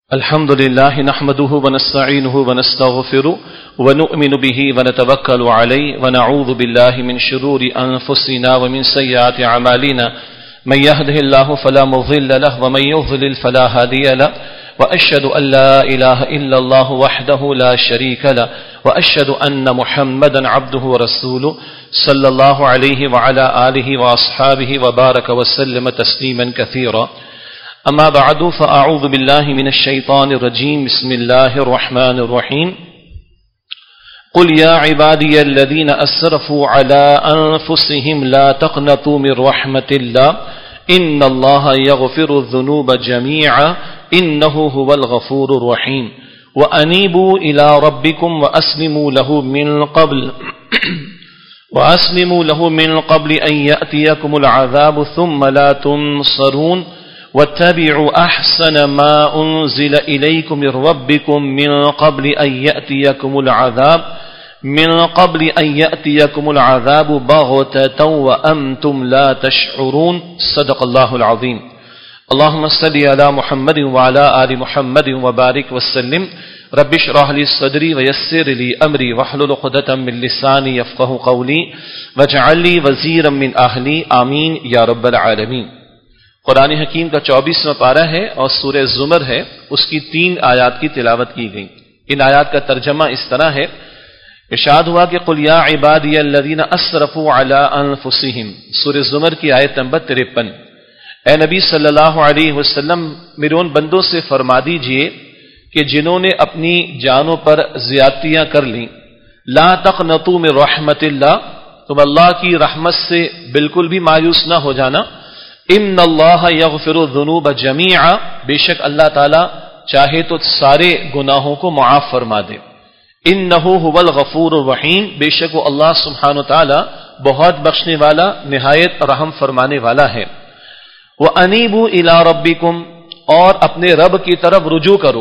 الحمد لله نحمده ونستعينه ونستغفره ونؤمن به ونتوكل عليه ونعوذ بالله من شرور أنفسنا ومن سيئات أعمالنا من يهده الله فلا مضل له ومن يضلل فلا هادي له وأشهد أن لا إله إلا الله وحده لا شريك له وأشهد أن محمدا عبده ورسوله صلى الله عليه وعلى آله وأصحابه وبارك وسلم تسليما كثيرا. أما بعد فأعوذ بالله من الشيطان الرجيم. بسم الله الرحمن الرحيم. قل يا عبادي الذين أسرفوا على أنفسهم لا تقنطوا من رحمة الله إن الله يغفر الذنوب جميعا إنه هو الغفور الرحيم. وأنيبوا إلى ربكم وأسلموا له من قبل أن يأتيكم العذاب ثم لا تنصرون واتبعوا أحسن ما أنزل إليكم من ربكم من قبل أن يأتيكم العذاب بغتة وأنتم لا تشعرون. صدق الله العظيم. اللهم صل على محمد وعلى آل محمد وبارك وسلم. رب اشرح لي صدري ويسر لي أمري واحلل عقدة من لساني يفقهوا قولي واجعل لي وزيرا من أهلي آمين يا رب العالمين. قرآن حکیم کا 24واں پارہ ہے اور سورہ زمر ہے، اس کی 3 آیات کی تلاوت کی گئی. ان آیات کا ترجمہ اس طرح ہے، ارشاد ہوا کہ قل یا عبادی الذین اسرفوا علی انفسہم، سورہ زمر کی آیت نمبر 53. اے نبی صلی اللہ علیہ وسلم، میرے ان بندوں سے فرما دیجئے کہ جنہوں نے اپنی جانوں پر زیادتیاں کر لیں، لا تقنطوا من رحمت اللہ، تم اللہ کی رحمت سے بالکل بھی مایوس نہ ہو جانا. ان اللہ یغفر الذنوب جمیعا، بے شک اللہ تعالی چاہے تو سارے گناہوں کو معاف فرما دے. انہ هو الغفور الرحیم، بے شک وہ اللہ سبحانہ وتعالی بہت بخشنے والا نہایت رحم فرمانے والا ہے. وانیبوا الی ربکم، اور اپنے رب کی طرف رجوع کرو.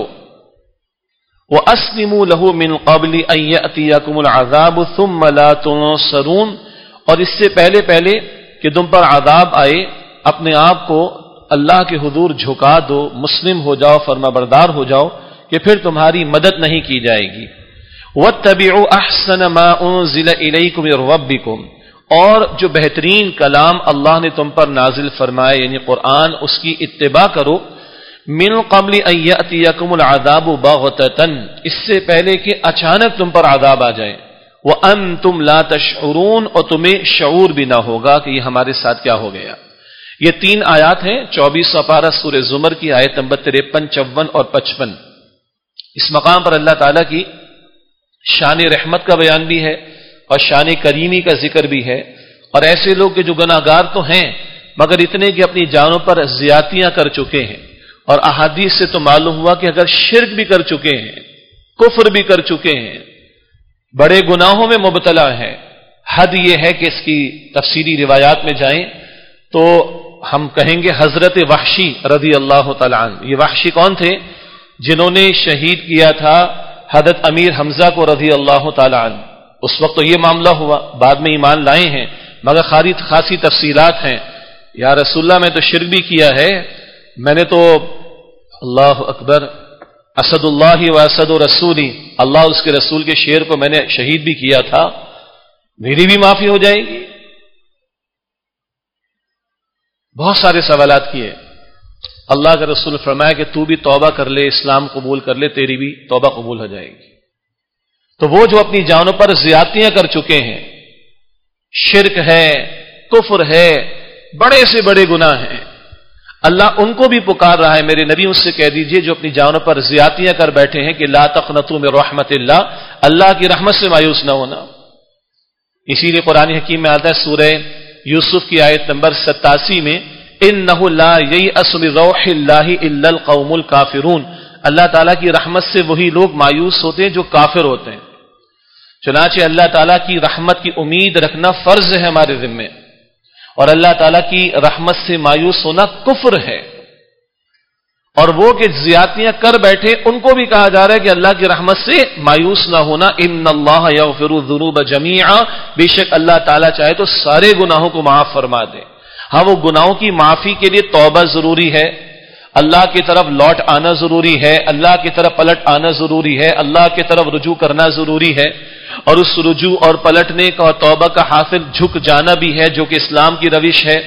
واسلموا له من قبل ان یأتیکم العذاب ثم لا تنصرون، اور اس سے پہلے کہ تم پر عذاب آئے اپنے آپ کو اللہ کے حضور جھکا دو، مسلم ہو جاؤ، فرما بردار ہو جاؤ کہ پھر تمہاری مدد نہیں کی جائے گی. واتبعوا احسن ما انزل الیکم من ربکم، اور جو بہترین کلام اللہ نے تم پر نازل فرمائے یعنی قرآن، اس کی اتباع کرو. من قبل ان یأتیکم العذاب بغتۃ، اس سے پہلے کہ اچانک تم پر عذاب آ جائے. وانتم لا تشعرون، اور تمہیں شعور بھی نہ ہوگا کہ یہ ہمارے ساتھ کیا ہو گیا. یہ 3 آیات ہیں 24واں پارہ سورہ زمر کی آیت نمبر 53، 54 اور 55. اس مقام پر اللہ تعالیٰ کی شان رحمت کا بیان بھی ہے اور شان کریمی کا ذکر بھی ہے. اور ایسے لوگ کہ جو گناہ گار تو ہیں مگر اتنے کہ اپنی جانوں پر زیادتیاں کر چکے ہیں، اور احادیث سے تو معلوم ہوا کہ اگر شرک بھی کر چکے ہیں، کفر بھی کر چکے ہیں، بڑے گناہوں میں مبتلا ہے. حد یہ ہے کہ اس کی تفصیلی روایات میں جائیں تو ہم کہیں گے حضرت وحشی رضی اللہ تعالیٰ عنہ. یہ وحشی کون تھے؟ جنہوں نے شہید کیا تھا حضرت امیر حمزہ کو رضی اللہ تعالیٰ عنہ. اس وقت تو یہ معاملہ ہوا، بعد میں ایمان لائے ہیں مگر خاصی تفصیلات ہیں. یا رسول اللہ میں تو شرک بھی کیا ہے، میں نے تو اللہ اکبر اسد اللہ و اسد رسولی، اللہ اس کے رسول کے شعر کو میں نے شہید بھی کیا تھا، میری بھی معافی ہو جائے گی. بہت سارے سوالات کیے. اللہ کا رسول فرمایا کہ تو بھی توبہ کر لے، اسلام قبول کر لے، تیری بھی توبہ قبول ہو جائے گی. تو وہ جو اپنی جانوں پر زیادتیاں کر چکے ہیں، شرک ہے، کفر ہے، بڑے سے بڑے گناہ ہیں، اللہ ان کو بھی پکار رہا ہے. میرے نبی اس سے کہہ دیجئے جو اپنی جانوں پر زیادتیاں کر بیٹھے ہیں کہ لا تقنطوا من رحمت اللہ، اللہ کی رحمت سے مایوس نہ ہونا. اسی لیے قرآن حکیم میں آتا ہے سورہ یوسف کی آیت نمبر 87 میں، انہ لا ییأس من روح اللہ الا القوم الکافرون، اللہ تعالیٰ کی رحمت سے وہی لوگ مایوس ہوتے ہیں جو کافر ہوتے ہیں. چنانچہ اللہ تعالیٰ کی رحمت کی امید رکھنا فرض ہے ہمارے ذمے، اور اللہ تعالیٰ کی رحمت سے مایوس ہونا کفر ہے. اور وہ کہ زیادتیاں کر بیٹھے ان کو بھی کہا جا رہا ہے کہ اللہ کی رحمت سے مایوس نہ ہونا. ان اللہ یغفر الذنوب جمیعا، بے شک اللہ تعالیٰ چاہے تو سارے گناہوں کو معاف فرما دے. ہاں وہ گناہوں کی معافی کے لیے توبہ ضروری ہے، اللہ کی طرف لوٹ آنا ضروری ہے، اللہ کی طرف پلٹ آنا ضروری ہے، اللہ کی طرف رجوع کرنا ضروری ہے، اور اس رجوع اور پلٹنے کا اور توبہ کا حاصل جھک جانا بھی ہے، جو کہ اسلام کی روش ہے۔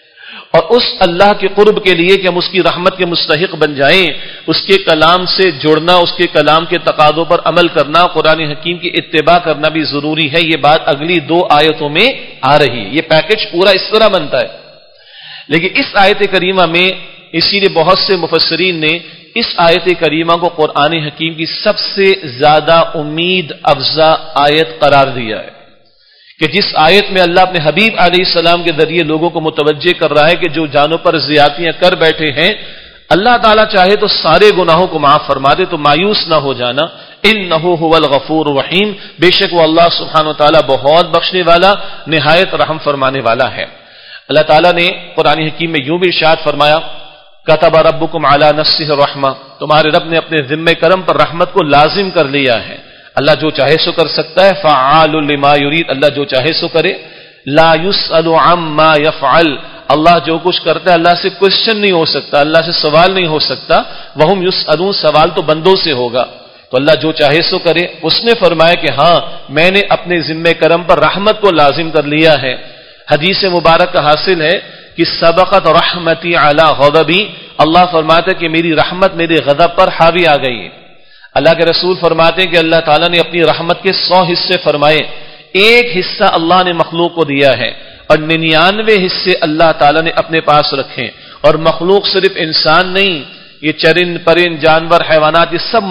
اور اس اللہ کے قرب کے لیے کہ ہم اس کی رحمت کے مستحق بن جائیں، اس کے کلام سے جڑنا، اس کے کلام کے تقاضوں پر عمل کرنا، قرآن حکیم کی اتباع کرنا بھی ضروری ہے۔ یہ بات اگلی 2 آیتوں میں آ رہی ہے، یہ پیکج پورا اس طرح بنتا ہے۔ لیکن اس آیت کریمہ میں اسی لیے بہت سے مفسرین نے اس آیت کریمہ کو قرآن حکیم کی سب سے زیادہ امید افزا آیت قرار دیا ہے، کہ جس آیت میں اللہ اپنے حبیب علیہ السلام کے ذریعے لوگوں کو متوجہ کر رہا ہے کہ جو جانوں پر زیادتیاں کر بیٹھے ہیں، اللہ تعالیٰ چاہے تو سارے گناہوں کو معاف فرما دے، تو مایوس نہ ہو جانا۔ انہ هو الغفور الرحیم، بے شک وہ اللہ سبحانہ و تعالیٰ بہت بخشنے والا، نہایت رحم فرمانے والا ہے۔ اللہ تعالیٰ نے قرآن حکیم میں یوں بھی ارشاد فرمایا، کتب ربکم علی نفسہ الرحمہ، تمہارے رب نے اپنے ذمہ کرم پر رحمت کو لازم کر لیا ہے۔ اللہ جو چاہے سو کر سکتا ہے، فعال لما یرید، اللہ جو چاہے سو کرے۔ لا یسأل عما یفعل، اللہ جو کچھ کرتا ہے اللہ سے کوشچن نہیں ہو سکتا، اللہ سے سوال نہیں ہو سکتا۔ وہم یسألون، سوال تو بندوں سے ہوگا۔ تو اللہ جو چاہے سو کرے۔ اس نے فرمایا کہ ہاں میں نے اپنے ذمہ کرم پر رحمت کو لازم کر لیا ہے۔ حدیث مبارک کا حاصل ہے کہ سبقت رحمتی علی غضبی، اللہ فرماتا ہے کہ میری رحمت میرے غضب پر حاوی آ گئی ہے۔ اللہ کے رسول فرماتے ہیں کہ اللہ تعالیٰ نے اپنی رحمت کے 100 حصے فرمائے، ایک حصہ اللہ نے مخلوق کو دیا ہے، اور 99 حصے اللہ تعالیٰ نے اپنے پاس رکھے۔ اور مخلوق صرف انسان نہیں، یہ چرند پرند جانور حیوانات، یہ سب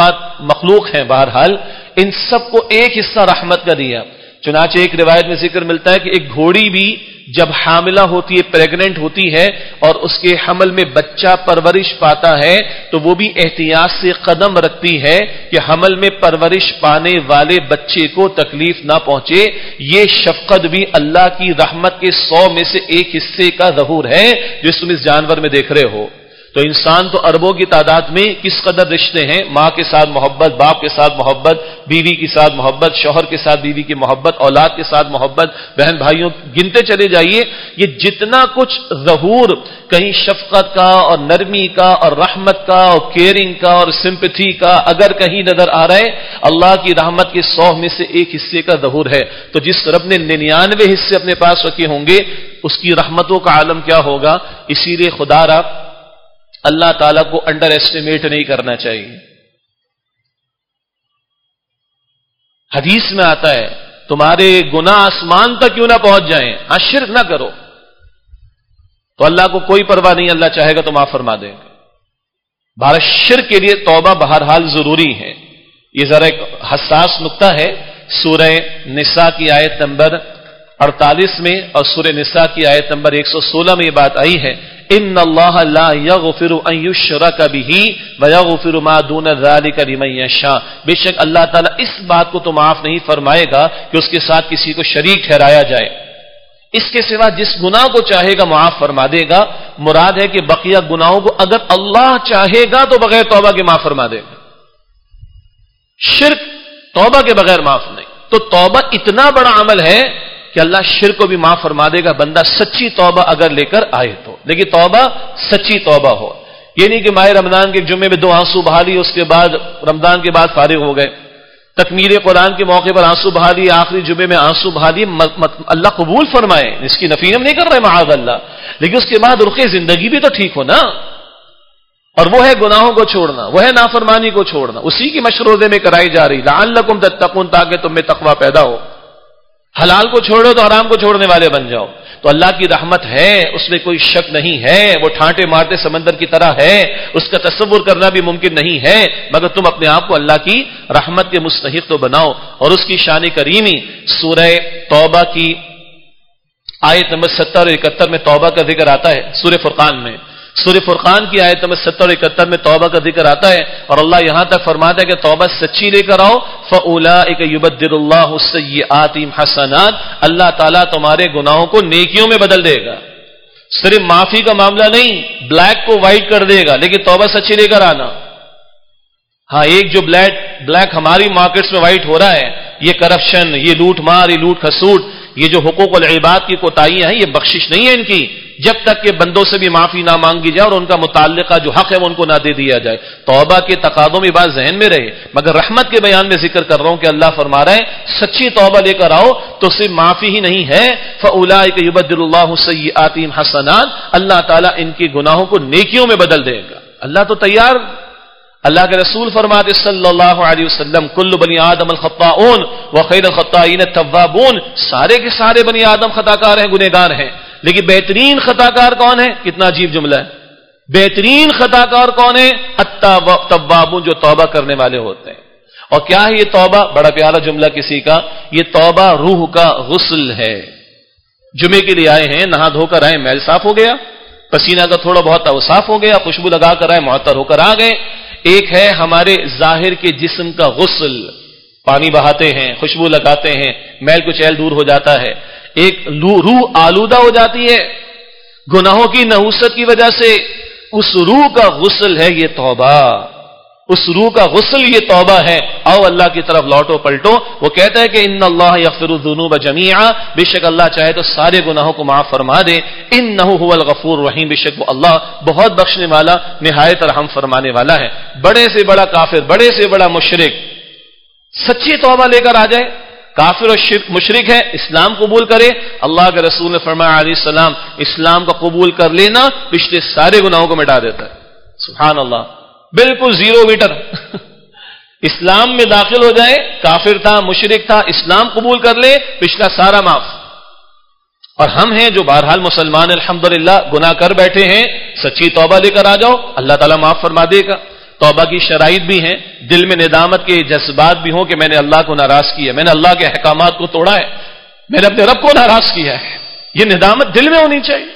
مخلوق ہیں، بہرحال ان سب کو ایک حصہ رحمت کا دیا۔ چنانچہ ایک روایت میں ذکر ملتا ہے کہ ایک گھوڑی بھی جب حاملہ ہوتی ہے، پریگننٹ ہوتی ہے، اور اس کے حمل میں بچہ پرورش پاتا ہے، تو وہ بھی احتیاط سے قدم رکھتی ہے کہ حمل میں پرورش پانے والے بچے کو تکلیف نہ پہنچے۔ یہ شفقت بھی اللہ کی رحمت کے 100 میں سے ایک حصے کا ظہور ہے جو تم اس جانور میں دیکھ رہے ہو۔ تو انسان تو اربوں کی تعداد میں کس قدر رشتے ہیں، ماں کے ساتھ محبت، باپ کے ساتھ محبت، بیوی کے ساتھ محبت، شوہر کے ساتھ بیوی کی محبت، اولاد کے ساتھ محبت، بہن بھائیوں، گنتے چلے جائیے۔ یہ جتنا کچھ ظہور کہیں شفقت کا اور نرمی کا اور رحمت کا اور کیئرنگ کا اور سمپتھی کا اگر کہیں نظر آ رہا ہے، اللہ کی رحمت کے 100 میں سے ایک حصے کا ظہور ہے۔ تو جس رب نے 99 حصے اپنے پاس رکھے ہوں گے، اس کی رحمتوں کا عالم کیا ہوگا۔ اسی لیے خدا را اللہ تعالیٰ کو انڈر ایسٹیمیٹ نہیں کرنا چاہیے۔ حدیث میں آتا ہے تمہارے گناہ آسمان تک کیوں نہ پہنچ جائیں، ہاں شرک نہ کرو، تو اللہ کو کوئی پرواہ نہیں، اللہ چاہے گا تو معاف فرما دیں گے۔ بہرحال شرک کے لیے توبہ بہرحال ضروری ہے۔ یہ ذرا ایک حساس نقطہ ہے۔ سورہ نساء کی آیت نمبر 48 میں اور سورہ نساء کی آیت نمبر 116 میں یہ بات آئی ہے، ان اللہ لا یغفر ان یشرک بہ ویغفر ما دون ذلک لمن یشاء، بے شک اللہ تعالیٰ اس بات کو تو معاف نہیں فرمائے گا کہ اس کے ساتھ کسی کو شریک ٹھہرایا جائے، اس کے سوا جس گناہ کو چاہے گا معاف فرما دے گا۔ مراد ہے کہ بقیہ گناہوں کو اگر اللہ چاہے گا تو بغیر توبہ کے معاف فرما دے گا، شرک توبہ کے بغیر معاف نہیں۔ تو توبہ اتنا بڑا عمل ہے کہ اللہ شرک کو بھی معاف فرما دے گا، بندہ سچی توبہ اگر لے کر آئے تو، لیکن توبہ سچی توبہ ہو۔ یہ نہیں کہ ماہ رمضان کے جمعے میں 2 آنسو بہا لیے، اس کے بعد رمضان کے بعد فارغ ہو گئے، تکمیل قرآن کے موقع پر آنسو بہا لیے، آخری جمعے میں آنسو بہا لیے، اللہ قبول فرمائے، اس کی نفی ہم نہیں کر رہے معاذ اللہ، لیکن اس کے بعد رخ زندگی بھی تو ٹھیک ہو نا۔ اور وہ ہے گناہوں کو چھوڑنا، وہ ہے نافرمانی کو چھوڑنا، اسی کی مشروطے میں کرائی جا رہی لعلکم تتقون، تاکہ تم میں تقوی پیدا ہو۔ حلال کو چھوڑو تو حرام کو چھوڑنے والے بن جاؤ۔ تو اللہ کی رحمت ہے، اس میں کوئی شک نہیں ہے، وہ ٹھانٹے مارتے سمندر کی طرح ہے، اس کا تصور کرنا بھی ممکن نہیں ہے، مگر تم اپنے آپ کو اللہ کی رحمت کے مستحق تو بناؤ۔ اور اس کی شان کریمی سورہ توبہ کی آیت نمبر 70 اور 71 میں توبہ کا ذکر آتا ہے، سورہ فرقان میں، سورہ فرقان کی آیت نمبر 70 اور 71 میں توبہ کا ذکر آتا ہے، اور اللہ یہاں تک فرماتا ہے کہ توبہ سچی لے کر آؤ، فَأُولَٰئِكَ يُبَدِّلُ اللَّهُ السَّيِّئَاتِهِمْ حَسَنَاتٍ، اللہ تعالیٰ تمہارے گناہوں کو نیکیوں میں بدل دے گا۔ صرف معافی کا معاملہ نہیں، بلیک کو وائٹ کر دے گا، لیکن توبہ سچی لے کر آنا۔ ہاں ایک جو بلیک ہماری مارکیٹس میں وائٹ ہو رہا ہے، یہ کرپشن، یہ لوٹ مار، یہ لوٹ کھسوٹ، یہ جو حقوق العباد کی کوتاہیاں ہیں، یہ بخشش نہیں ہے ان کی، جب تک کہ بندوں سے بھی معافی نہ مانگی جائے اور ان کا متعلقہ جو حق ہے وہ ان کو نہ دے دیا جائے. توبہ کے تقاضوں میں بات ذہن میں رہے، مگر رحمت کے بیان میں ذکر کر رہا ہوں کہ اللہ فرما رہا ہے سچی توبہ لے کر آؤ تو صرف معافی ہی نہیں ہے، فَأُولَٰئِكَ يُبَدِّلُ اللَّهُ سَيِّئَاتِهِمْ حَسَنَاتٍ، اللہ تعالیٰ ان کی گناہوں کو نیکیوں میں بدل دے گا. اللہ تو تیار. اللہ کے رسول فرماتے صلی اللہ علیہ وسلم کل بنی آدم الخطاؤن وخیر الخطائین التوابون، سارے کے سارے بنی آدم خطاکار ہیں، گنہگار ہیں، لیکن بہترین خطاکار کون ہے؟ کتنا عجیب جملہ ہے. بہترین خطاکار کون ہے؟ التوابون، جو توبہ کرنے والے ہوتے ہیں. اور کیا ہے یہ توبہ؟ بڑا پیارا جملہ کسی کا، یہ توبہ روح کا غسل ہے. جمعے کے لیے آئے ہیں، نہا دھو کر آئے، میل صاف ہو گیا، پسینہ کا تھوڑا بہت تھا وہ صاف ہو گیا، خوشبو لگا کر آئے، معطر ہو کر آ گئے. ایک ہے ہمارے ظاہر کے جسم کا غسل، پانی بہاتے ہیں، خوشبو لگاتے ہیں، میل کچیل دور ہو جاتا ہے. ایک روح آلودہ ہو جاتی ہے گناہوں کی نحوست کی وجہ سے، اس روح کا غسل ہے یہ توبہ. اس روح کا غسل یہ توبہ ہے. آؤ اللہ کی طرف لوٹو پلٹو. وہ کہتا ہے کہ ان اللہ یغفر الذنوب جميعا، بے شک اللہ چاہے تو سارے گناہوں کو معاف فرما دے. انہ هو الغفور الرحیم، بے شک وہ اللہ بہت بخشنے والا نہایت رحم فرمانے والا ہے. بڑے سے بڑا کافر، بڑے سے بڑا مشرک سچی توبہ لے کر آ جائے. کافر اور مشرک ہے، اسلام قبول کرے، اللہ کے رسول نے فرمایا علیہ السلام اسلام کا قبول کر لینا پچھلے سارے گناہوں کو مٹا دیتا ہے. سبحان اللہ، بالکل زیرو میٹر. اسلام میں داخل ہو جائے، کافر تھا، مشرک تھا، اسلام قبول کر لے، پچھلا سارا معاف. اور ہم ہیں جو بہرحال مسلمان الحمدللہ گناہ کر بیٹھے ہیں، سچی توبہ لے کر آ جاؤ، اللہ تعالیٰ معاف فرما دے گا. توبہ کی شرائط بھی ہیں، دل میں ندامت کے جذبات بھی ہوں کہ میں نے اللہ کو ناراض کیا، میں نے اللہ کے احکامات کو توڑا ہے، میں نے اپنے رب کو ناراض کیا ہے. یہ ندامت دل میں ہونی چاہیے.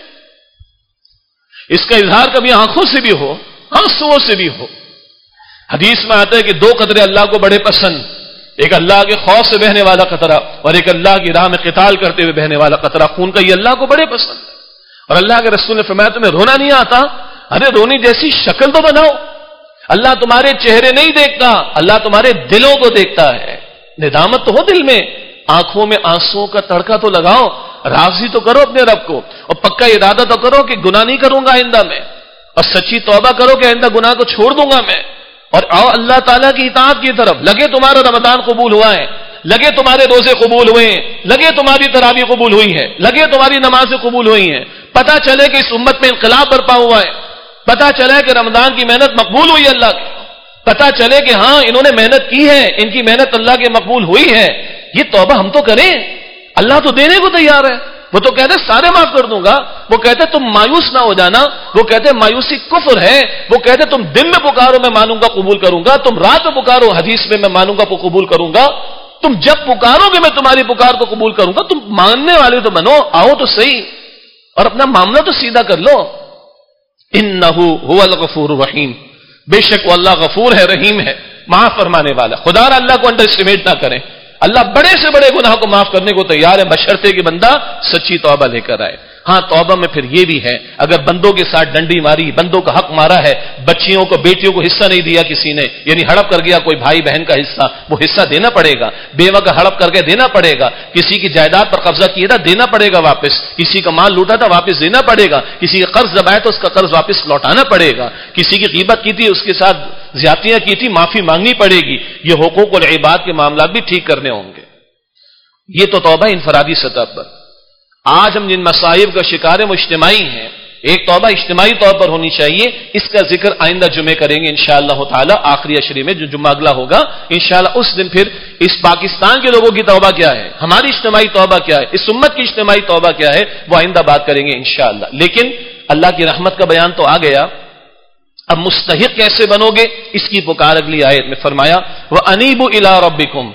اس کا اظہار کبھی آنکھوں سے بھی ہو، آنسوؤں سے بھی ہو. حدیث میں آتا ہے کہ دو قطرے اللہ کو بڑے پسند، ایک اللہ کے خوف سے بہنے والا قطرہ اور ایک اللہ کی راہ میں قتال کرتے ہوئے بہنے والا قطرہ خون کا، یہ اللہ کو بڑے پسند. اور اللہ کے رسول نے فرمایا تمہیں رونا نہیں آتا؟ ارے رونی جیسی شکل تو بناؤ. اللہ تمہارے چہرے نہیں دیکھتا، اللہ تمہارے دلوں کو دیکھتا ہے. ندامت تو ہو دل میں، آنکھوں میں آنسوؤں کا تڑکا تو لگاؤ، راضی تو کرو اپنے رب کو، اور پکا ارادہ تو کرو کہ گناہ نہیں کروں گا آئندہ میں، اور سچی توبہ کرو کہ آئندہ گناہ کو چھوڑ دوں گا میں. اور آؤ اللہ تعالیٰ کی اطاعت کی طرف. لگے تمہارا رمضان قبول ہوا ہے، لگے تمہارے روزے قبول ہوئے ہیں، لگے تمہاری تراویح قبول ہوئی ہے، لگے تمہاری نمازیں قبول ہوئی ہیں. پتہ چلے کہ اس امت میں انقلاب برپا ہوا ہے، پتہ چلے کہ رمضان کی محنت مقبول ہوئی اللہ کی، پتہ چلے کہ ہاں انہوں نے محنت کی ہے، ان کی محنت اللہ کے مقبول ہوئی ہے. یہ توبہ ہم تو کریں، اللہ تو دینے کو تیار ہے. وہ تو کہتے سارے معاف کر دوں گا، وہ کہتے تم مایوس نہ ہو جانا، وہ کہتے مایوسی کفر ہے، وہ کہتے تم دن میں پکارو میں مانوں گا قبول کروں گا، تم رات میں پکارو حدیث میں مانوں گا قبول کروں گا، تم جب پکارو گے میں تمہاری پکار کو قبول کروں گا. تم ماننے والے تو بنو، آؤ تو صحیح اور اپنا معاملہ تو سیدھا کر لو. انہ هو الغفور الرحیم، بے شک وہ اللہ غفور ہے، رحیم ہے، معاف فرمانے والا. خدا را اللہ کو انڈر اسٹیمیٹ نہ کریں. اللہ بڑے سے بڑے گناہ کو معاف کرنے کو تیار ہے، بشرطے کہ بندہ سچی توبہ لے کر آئے. ہاں توبہ میں پھر یہ بھی ہے، اگر بندوں کے ساتھ ڈنڈی ماری، بندوں کا حق مارا ہے، بچیوں کو بیٹیوں کو حصہ نہیں دیا کسی نے، یعنی ہڑپ کر گیا کوئی بھائی بہن کا حصہ، وہ حصہ دینا پڑے گا. بیوہ کا ہڑپ کر کے دینا پڑے گا. کسی کی جائیداد پر قبضہ کیا تھا دینا پڑے گا واپس. کسی کا مال لوٹا تھا واپس دینا پڑے گا. کسی کا قرض دبایا تو اس کا قرض واپس لوٹانا پڑے گا. کسی کی غیبت کی تھی، اس کے ساتھ زیادتیاں کی تھی، معافی مانگنی پڑے گی. یہ حقوق العباد کے معاملات بھی ٹھیک کرنے ہوں گے. یہ تو توبہ انفرادی سطح پر. آج ہم جن مصائب کا شکار ہیں وہ اجتماعی ہیں. ایک توبہ اجتماعی طور پر ہونی چاہیے. اس کا ذکر آئندہ جمعے کریں گے انشاءاللہ تعالی، آخری عشرے میں جو جمعہ اگلا ہوگا انشاءاللہ. اس دن پھر اس پاکستان کے لوگوں کی توبہ کیا ہے، ہماری اجتماعی توبہ کیا ہے، اس امت کی اجتماعی توبہ کیا ہے، وہ آئندہ بات کریں گے انشاءاللہ. لیکن اللہ کی رحمت کا بیان تو آ گیا. اب مستحق کیسے بنو گے، اس کی پکار اگلی آیت میں فرمایا وَأَنِيبُوا إِلَىٰ رَبِّكُمْ،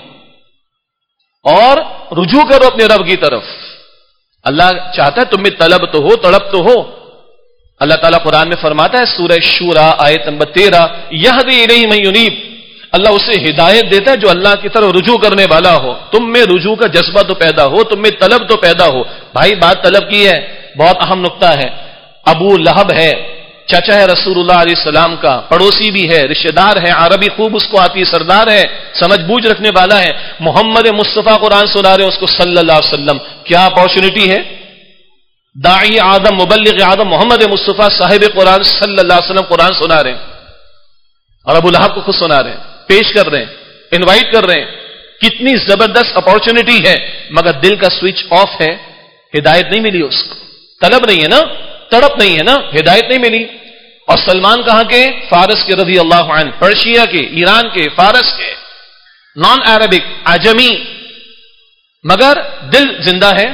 اور رجوع کرو اپنے رب کی طرف. اللہ چاہتا ہے تم میں طلب تو ہو، تڑپ تو ہو. اللہ تعالیٰ قرآن میں فرماتا ہے سورہ شورى آیت نمبر 13 یہدی الیہ من ینیب، اللہ اسے ہدایت دیتا ہے جو اللہ کی طرف رجوع کرنے والا ہو. تم میں رجوع کا جذبہ تو پیدا ہو، تم میں طلب تو پیدا ہو. بھائی بات طلب کی ہے، بہت اہم نقطہ ہے. ابو لہب ہے، چچا ہے رسول اللہ علیہ السلام کا، پڑوسی بھی ہے، رشتہ دار ہے، عربی خوب اس کو آتی ہے، سردار ہے، سمجھ بوجھ رکھنے والا ہے. محمد مصطفیٰ قرآن سنا رہے ہیں اس کو صلی اللہ علیہ وسلم. کیا اپارچونٹی ہے، داعی اعظم مبلغ اعظم محمد مصطفیٰ صاحب قرآن صلی اللہ علیہ وسلم قرآن سنا رہے ہیں اور ابو لہب کو خود سنا رہے ہیں، پیش کر رہے ہیں، انوائٹ کر رہے ہیں. کتنی زبردست اپارچونٹی ہے، مگر دل کا سوئچ آف ہے، ہدایت نہیں ملی اس کو، طلب نہیں ہے نا، تڑپ نہیں ہے نا، ہدایت نہیں ملی. اور سلمان کہاں کے؟ فارس کے رضی اللہ عنہ، پرشیا کے، ایران کے، فارس کے، نان عربک، عجمی، مگر دل زندہ ہے.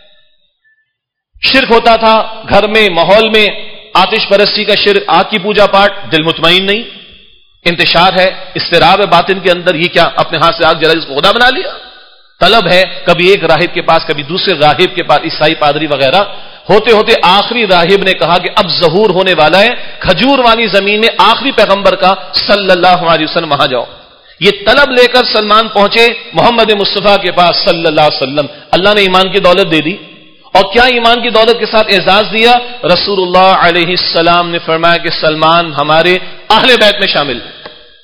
شرک ہوتا تھا گھر میں، ماحول میں، آتش پرستی کا شرک، آگ کی پوجا پاٹ، دل مطمئن نہیں. انتشار ہے، اضطراب ہے باطن کے اندر، یہ کیا اپنے ہاتھ سے آگ جلا اس کو خدا بنا لیا. طلب ہے، کبھی ایک راہب کے پاس، کبھی دوسرے راہب کے پاس، عیسائی پادری وغیرہ. ہوتے ہوتے آخری راہب نے کہا کہ اب ظہور ہونے والا ہے، کھجور والی زمین میں آخری پیغمبر کا صلی اللہ علیہ وسلم، وہاں جاؤ. یہ طلب لے کر سلمان پہنچے محمد مصطفیٰ کے پاس صلی اللہ علیہ وسلم. اللہ نے ایمان کی دولت دے دی. اور کیا ایمان کی دولت کے ساتھ اعزاز دیا؟ رسول اللہ علیہ السلام نے فرمایا کہ سلمان ہمارے اہل بیت میں شامل ہے،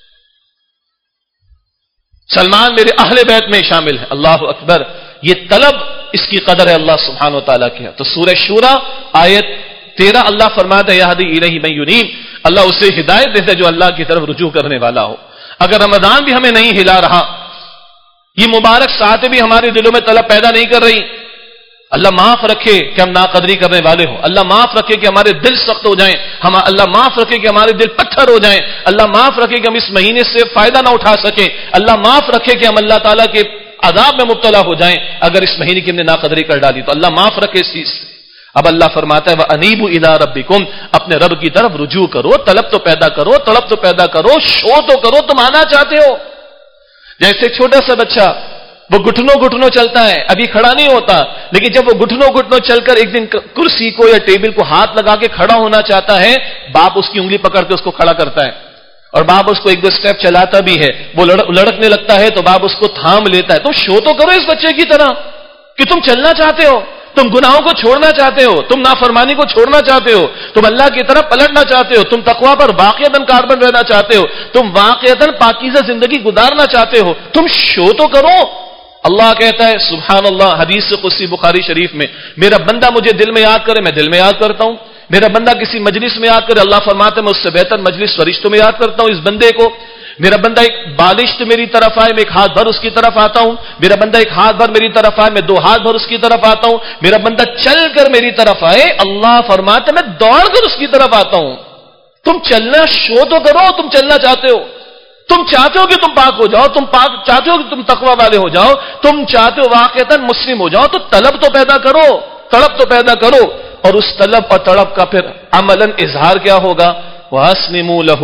سلمان میرے اہل بیت میں شامل ہے. اللہ اکبر. یہ طلب، اس کی قدر ہے اللہ سبحانہ و تعالیٰ کی. تو سورہ شورى آیت 13 اللہ فرماتا ہے یہدی الیہ من ینیب، اللہ اسے ہدایت دیتا ہے جو اللہ کی طرف رجوع کرنے والا ہو. اگر رمضان بھی ہمیں نہیں ہلا رہا، یہ مبارک ساعتیں بھی ہمارے دلوں میں طلب پیدا نہیں کر رہی، اللہ معاف رکھے کہ ہم ناقدری کرنے والے ہوں، اللہ معاف رکھے کہ ہمارے دل سخت ہو جائیں، اللہ معاف رکھے کہ ہمارے دل پتھر ہو جائیں، اللہ معاف رکھے کہ ہم اس مہینے سے فائدہ نہ اٹھا سکیں، اللہ معاف رکھے کہ ہم اللہ تعالیٰ کے عذاب میں مبتلا ہو جائیں اگر اس مہینے کی ہم نے ناقدری کر ڈالی، تو اللہ معاف رکھے اس چیز سے. اب اللہ فرماتا ہے وَأَنِيبُوا إِلَىٰ رَبِّكُمْ، اپنے رب کی طرف رجوع کرو، طلب تو پیدا کرو، طلب تو پیدا کرو، شو تو کرو، تم آنا چاہتے ہو. جیسے ایک چھوٹا سا بچہ، وہ گھٹنوں گھٹنوں چلتا ہے، ابھی کھڑا نہیں ہوتا، لیکن جب وہ گھٹنوں گھٹنوں چل کر ایک دن کرسی کو یا ٹیبل کو ہاتھ لگا کے کھڑا ہونا چاہتا ہے، باپ اس کی انگلی پکڑ کے اس کو کھڑا کرتا ہے، اور باپ اس کو ایک دو سٹیپ چلاتا بھی ہے، وہ لڑکنے لگتا ہے تو باپ اس کو تھام لیتا ہے. تم شو تو کرو اس بچے کی طرح کہ تم چلنا چاہتے ہو، تم گناہوں کو چھوڑنا چاہتے ہو، تم نافرمانی کو چھوڑنا چاہتے ہو، تم اللہ کی طرف پلٹنا چاہتے ہو، تم تقوی پر واقعتاً کاربن رہنا چاہتے ہو، تم واقعتاً پاکیزہ زندگی گزارنا چاہتے ہو، تم شو تو کرو. اللہ کہتا ہے سبحان اللہ، حدیث قدسی بخاری شریف میں، میرا بندہ مجھے دل میں یاد کرے، میں دل میں یاد کرتا ہوں. میرا بندہ کسی مجلس میں یاد کرے، اللہ فرماتا ہے میں اس سے بہتر مجلس فرشتوں میں یاد کرتا ہوں اس بندے کو. میرا بندہ ایک بالشت میری طرف آئے، میں ایک ہاتھ بھر اس کی طرف آتا ہوں. میرا بندہ ایک ہاتھ بھر میری طرف آئے، میں 2 ہاتھ بھر اس کی طرف آتا ہوں. میرا بندہ چل کر میری طرف آئے، اللہ فرماتا ہے میں دوڑ کر اس کی طرف آتا ہوں. تم چلنا شو تو کرو، تم چلنا چاہتے ہو، تم چاہتے ہو کہ تم پاک ہو جاؤ، تم پاک چاہتے ہو کہ تم تقوی والے ہو جاؤ، تم چاہتے ہو واقعتاً مسلم ہو جاؤ، تو طلب تو پیدا کرو، طلب تو پیدا کرو. اور اس طلب اور طلب کا پھر عملاً اظہار کیا ہوگا؟ وَأَسْلِمُوا لَهُ،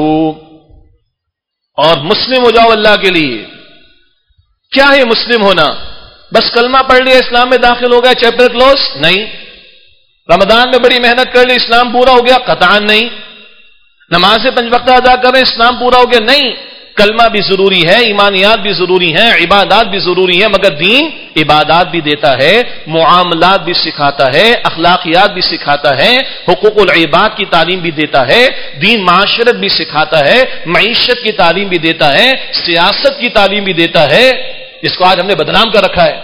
اور مسلم ہو جاؤ اللہ کے لیے. کیا ہے مسلم ہونا؟ بس کلمہ پڑھ لیا اسلام میں داخل ہو گیا، چیپٹر کلوز؟ نہیں. رمضان میں بڑی محنت کر لی اسلام پورا ہو گیا؟ قطعاً نہیں. نماز 5 وقت ادا کر رہے اسلام پورا ہو گیا؟ نہیں. کلمہ بھی ضروری ہے، ایمانیات بھی ضروری ہیں، عبادات بھی ضروری ہیں، مگر دین عبادات بھی دیتا ہے، معاملات بھی سکھاتا ہے، اخلاقیات بھی سکھاتا ہے، حقوق العباد کی تعلیم بھی دیتا ہے، دین معاشرت بھی سکھاتا ہے، معیشت کی تعلیم بھی دیتا ہے، سیاست کی تعلیم بھی دیتا ہے، جس کو آج ہم نے بدنام کر رکھا ہے.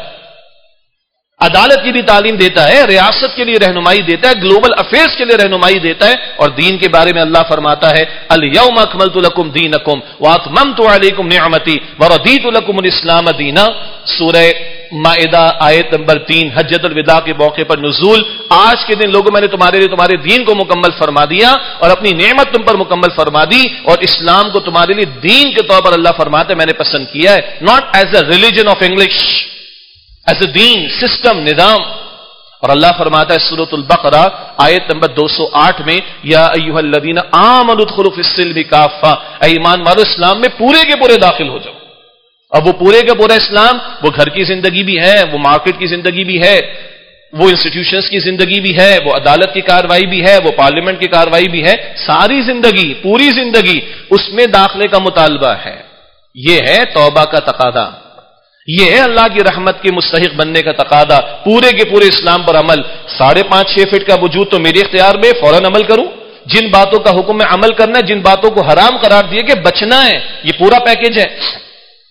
عدالت کی بھی تعلیم دیتا ہے، ریاست کے لیے رہنمائی دیتا ہے، گلوبل افیئرز کے لیے رہنمائی دیتا ہے. اور دین کے بارے میں اللہ فرماتا ہے الیوم اکملت لکم دینکم واتممت علیکم نعمتی ورضیت لکم الاسلام دینا. سورہ مائدہ آیت نمبر 3، حجۃ الوداع کے موقع پر نزول. آج کے دن لوگوں میں نے تمہارے لیے تمہارے دین کو مکمل فرما دیا اور اپنی نعمت تم پر مکمل فرما دی، اور اسلام کو تمہارے لیے دین کے طور پر اللہ فرماتا ہے میں نے پسند کیا ہے، not as a religion of English, as a دین، سسٹم، نظام. اور اللہ فرماتا ہے سورۃ البقرہ آیت نمبر 208 میں یا ایھا الذین آمنوا ادخلوا فی السلم کافہ، اے ایمان والو اسلام میں پورے کے پورے داخل ہو جاؤ. اب وہ پورے کا پورا اسلام، وہ گھر کی زندگی بھی ہے، وہ مارکیٹ کی زندگی بھی ہے، وہ انسٹیٹیوشنز کی زندگی بھی ہے، وہ عدالت کی کارروائی بھی ہے، وہ پارلیمنٹ کی کارروائی بھی ہے، ساری زندگی، پوری زندگی اس میں داخلے کا مطالبہ ہے. یہ ہے توبہ کا تقاضا، یہ ہے اللہ کی رحمت کے مستحق بننے کا تقاضا. پورے کے پورے اسلام پر عمل. 5.5-6 فٹ کا وجود تو میرے اختیار میں، فوراً عمل کروں. جن باتوں کا حکم میں عمل کرنا ہے، جن باتوں کو حرام قرار دیا کہ بچنا ہے، یہ پورا پیکج ہے.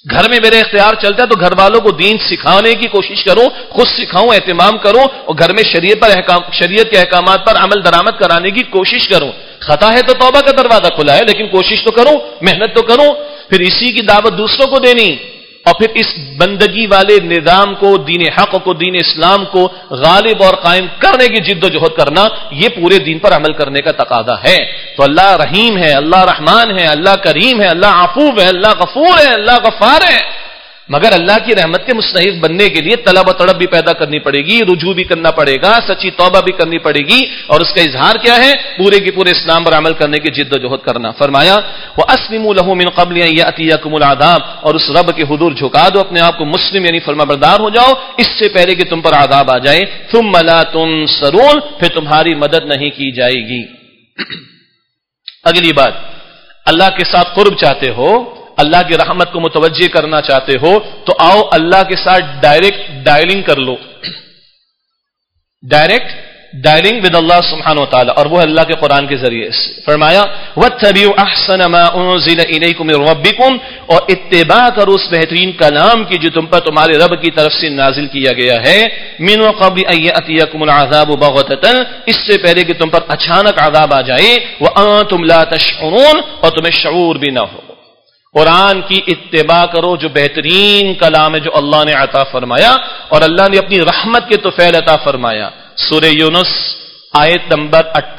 گھر میں میرے اختیار چلتا ہے تو گھر والوں کو دین سکھانے کی کوشش کروں، خود سکھاؤں، اہتمام کروں، اور گھر میں شریعت کے احکامات پر عمل درآمد کرانے کی کوشش کروں۔ خطا ہے تو توبہ کا دروازہ کھلا ہے، لیکن کوشش تو کروں، محنت تو کروں، پھر اسی کی دعوت دوسروں کو دینی، اور پھر اس بندگی والے نظام کو، دین حق کو، دین اسلام کو غالب اور قائم کرنے کی جد و جہد کرنا، یہ پورے دین پر عمل کرنے کا تقاضا ہے۔ تو اللہ رحیم ہے، اللہ رحمان ہے، اللہ کریم ہے، اللہ عفو ہے، اللہ غفور ہے، اللہ غفار ہے، مگر اللہ کی رحمت کے مستحق بننے کے لیے طلب و طلب بھی پیدا کرنی پڑے گی، رجوع بھی کرنا پڑے گا، سچی توبہ بھی کرنی پڑے گی، اور اس کا اظہار کیا ہے؟ پورے کے پورے اسلام پر عمل کرنے کی جد و جہد کرنا۔ فرمایا وَأَسْلِمُوا لَهُ مِنْ قَبْلِ أَنْ يَأْتِيَكُمُ الْعَذَابُ، اور اس رب کے حضور جھکا دو اپنے آپ کو، مسلم یعنی فرمانبردار ہو جاؤ، اس سے پہلے کہ تم پر عذاب آ جائے، ثُمَّ لَا تُنصَرُونَ، پھر تمہاری مدد نہیں کی جائے گی۔ اگلی بات، اللہ کے ساتھ قرب چاہتے ہو، اللہ کی رحمت کو متوجہ کرنا چاہتے ہو، تو آؤ اللہ کے ساتھ ڈائریکٹ ڈائلنگ کر لو، ڈائریکٹ ڈائلنگ ود اللہ سبحانہ و تعالی، اور وہ اللہ کے قرآن کے ذریعے سے۔ فرمایا وَاتَّبِعُوا أَحْسَنَ مَا أُنزِلَ إِلَيْكُم مِّن رَّبِّكُمْ، اور اتباع کرو اس بہترین کلام کی جو تم پر تمہارے رب کی طرف سے نازل کیا گیا ہے، مِن قَبْلِ أَن يَأْتِيَكُمُ الْعَذَابُ بَغْتَةً، اس سے پہلے کہ تم پر اچانک عذاب آ جائے، وَأَنتُمْ لَا تَشْعُرُونَ، اور تمہیں شعور بھی نہ ہو۔ قرآن کی اتباع کرو، جو بہترین کلام ہے جو اللہ نے عطا فرمایا، اور اللہ نے اپنی رحمت کے طفیل عطا فرمایا۔ سورہ یونس آیت نمبر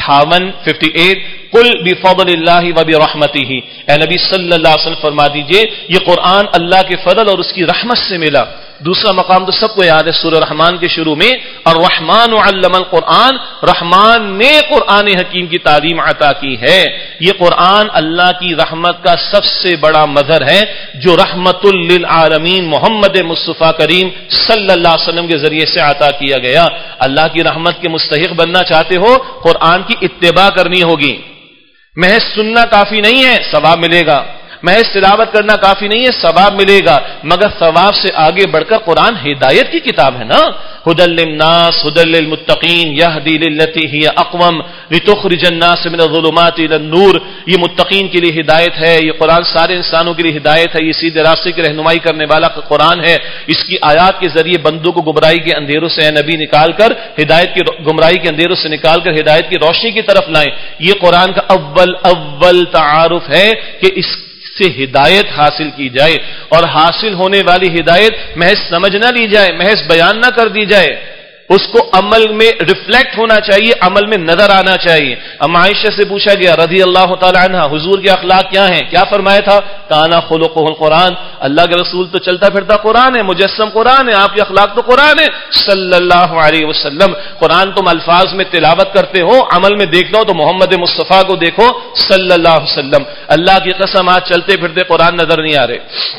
58 قل بفضل اللہ وبرحمتہ، اے نبی صلی اللہ علیہ وسلم فرما دیجئے یہ قرآن اللہ کے فضل اور اس کی رحمت سے ملا۔ دوسرا مقام تو سب کو یاد ہے، سورہ رحمان کے شروع میں الرحمن علم القرآن، رحمان نے قرآن حکیم کی تعلیم عطا کی ہے۔ یہ قرآن اللہ کی رحمت کا سب سے بڑا مظہر ہے، جو رحمت للعالمین محمد مصطفیٰ کریم صلی اللہ علیہ وسلم کے ذریعے سے عطا کیا گیا۔ اللہ کی رحمت کے مستحق بننا چاہتے ہو، قرآن کی اتباع کرنی ہوگی۔ محض سننا کافی نہیں ہے، ثواب ملے گا، محض تلاوت کرنا کافی نہیں ہے، ثواب ملے گا، مگر ثواب سے آگے بڑھ کر قرآن ہدایت کی کتاب ہے نا، ہدی للناس ہدی للمتقین یہدی للتی ہی اقوم لتخرج الناس من الظلمات الى النور، یہ متقین کے لیے ہدایت ہے، یہ قرآن سارے انسانوں کے لیے ہدایت ہے، یہ سیدھے راستے کی رہنمائی کرنے والا قرآن ہے۔ اس کی آیات کے ذریعے بندوں کو گمراہی کے اندھیروں سے اے نبی نکال کر ہدایت کی گمراہی کے اندھیروں سے نکال کر ہدایت کی روشنی کی طرف لائیں۔ یہ قرآن کا اول تعارف ہے کہ اس سے ہدایت حاصل کی جائے، اور حاصل ہونے والی ہدایت محض سمجھ نہ لی جائے، محض بیان نہ کر دی جائے، اس کو عمل میں ریفلیکٹ ہونا چاہیے، عمل میں نظر آنا چاہیے۔ اما عائشہ سے پوچھا گیا رضی اللہ تعالی عنہ حضور کے اخلاق کیا ہیں، کیا فرمایا تھا؟ کانا خلقہ القرآن، اللہ کے رسول تو چلتا پھرتا قرآن ہے، مجسم قرآن ہے، آپ کے اخلاق تو قرآن ہے صلی اللہ علیہ وسلم۔ قرآن تم الفاظ میں تلاوت کرتے ہو، عمل میں دیکھنا ہو تو محمد مصطفیٰ کو دیکھو صلی اللہ علیہ وسلم۔ اللہ کی قسم آج چلتے پھرتے قرآن نظر نہیں آ رہے،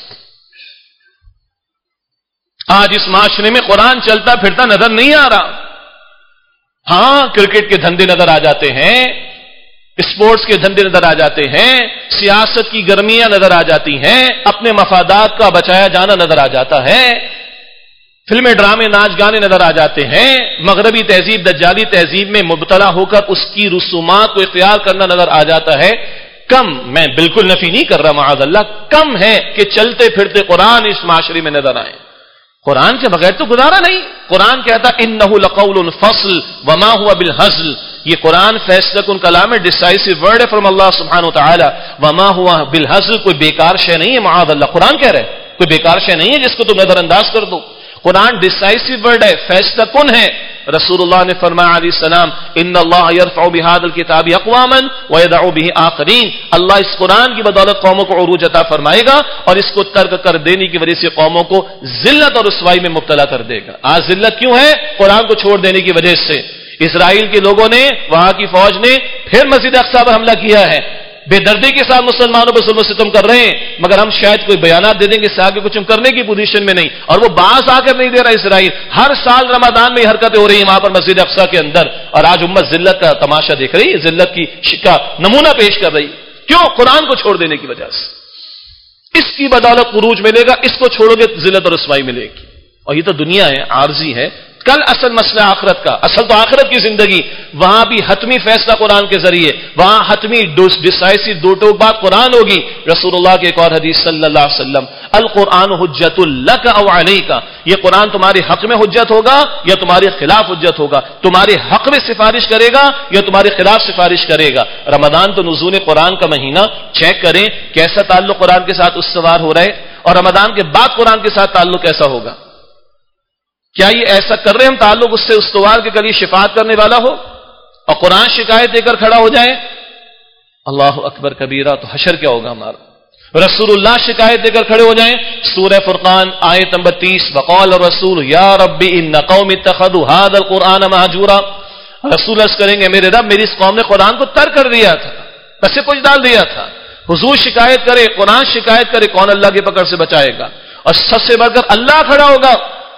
آج اس معاشرے میں قرآن چلتا پھرتا نظر نہیں آ رہا۔ ہاں کرکٹ کے دھندے نظر آ جاتے ہیں، اسپورٹس کے دھندے نظر آ جاتے ہیں، سیاست کی گرمیاں نظر آ جاتی ہیں، اپنے مفادات کا بچایا جانا نظر آ جاتا ہے، فلمیں ڈرامے ناچ گانے نظر آ جاتے ہیں، مغربی تہذیب دجالی تہذیب میں مبتلا ہو کر اس کی رسومات کو اختیار کرنا نظر آ جاتا ہے۔ کم، میں بالکل نفی نہیں کر رہا معاذ اللہ، کم ہے کہ چلتے پھرتے قرآن اس معاشرے میں نظر آئے۔ قرآن کے بغیر تو گزارا نہیں۔ قرآن کہتا انہ لقول فصل وما هو بالهزل، یہ قرآن فیصلہ کن کلام ہے، ڈیسائسو ورڈ ہے فرام اللہ سبحانہ وتعالی، وما هو بالهزل، کوئی بیکار شے نہیں ہے معاذ اللہ، قرآن کہہ رہے کوئی بیکار شے نہیں ہے جس کو تم نظر انداز کر دو۔ قرآن ڈیسائسو ورڈ ہے، فیصلہ کن ہے۔ رسول اللہ نے فرمایا علیہ السلام ان اللہ یرفع بهذا الكتاب اقواما ويدع به آخرین، اللہ اس قرآن کی بدولت قوموں کو عروج عطا فرمائے گا، اور اس کو ترک کر دینے کی وجہ سے قوموں کو ذلت اور رسوائی میں مبتلا کر دے گا۔ آج ذلت کیوں ہے؟ قرآن کو چھوڑ دینے کی وجہ سے۔ اسرائیل کے لوگوں نے، وہاں کی فوج نے پھر مسجد اقصی پر حملہ کیا ہے، بے دردی کے ساتھ مسلمانوں پر ظلم و ستم کر رہے ہیں، مگر ہم شاید کوئی بیانات دے دیں گے، اس سے آگے کچھ ہم کرنے کی پوزیشن میں نہیں، اور وہ باز آ کر نہیں دے رہا اسرائیل۔ ہر سال رمضان میں حرکتیں ہو رہی ہیں وہاں پر مسجد اقصی کے اندر، اور آج امت ذلت کا تماشا دیکھ رہی ہے، ذلت کی کا نمونہ پیش کر رہی ہے۔ کیوں؟ قرآن کو چھوڑ دینے کی وجہ سے۔ اس کی بدولت عروج ملے گا، اس کو چھوڑو گے ذلت اور رسوائی ملے گی، اور یہ تو دنیا ہے، عارضی ہے، کل اصل مسئلہ آخرت کا، اصل تو آخرت کی زندگی، وہاں بھی حتمی فیصلہ قرآن کے ذریعے، وہاں حتمی ڈسائسو دو ٹوک بات قرآن ہوگی۔ رسول اللہ کی ایک اور حدیث صلی اللہ علیہ وسلم، القرآن حجت لک او علیک، یہ قرآن تمہارے حق میں حجت ہوگا یا تمہارے خلاف حجت ہوگا، تمہارے حق میں سفارش کرے گا یا تمہارے خلاف سفارش کرے گا۔ رمضان تو نزول قرآن کا مہینہ، چیک کریں کیسا تعلق قرآن کے ساتھ استوار ہو رہا ہے، اور رمضان کے بعد قرآن کے ساتھ تعلق کیسا ہوگا؟ کیا یہ ایسا کر رہے ہم تعلق اس سے استوار کے کل شفاعت کرنے والا ہو اور قرآن شکایت دے کر کھڑا ہو جائے؟ اللہ اکبر کبیرہ، تو حشر کیا ہوگا ہمارا؟ رسول اللہ شکایت دے کر کھڑے ہو جائیں، سورہ فرقان آیت نمبر 30، وقال الرسول یا رب ان قوم اتخذوا هذا القرآن مہجورا، رسول عرض کریں گے میرے رب میری اس قوم نے قرآن کو ترک کر دیا تھا، پس پوچھ ڈال دیا تھا۔ حضور شکایت کرے، قرآن شکایت کرے، کون اللہ کی پکڑ سے بچائے گا؟ اور سب سے بڑھ کر اللہ کھڑا ہوگا،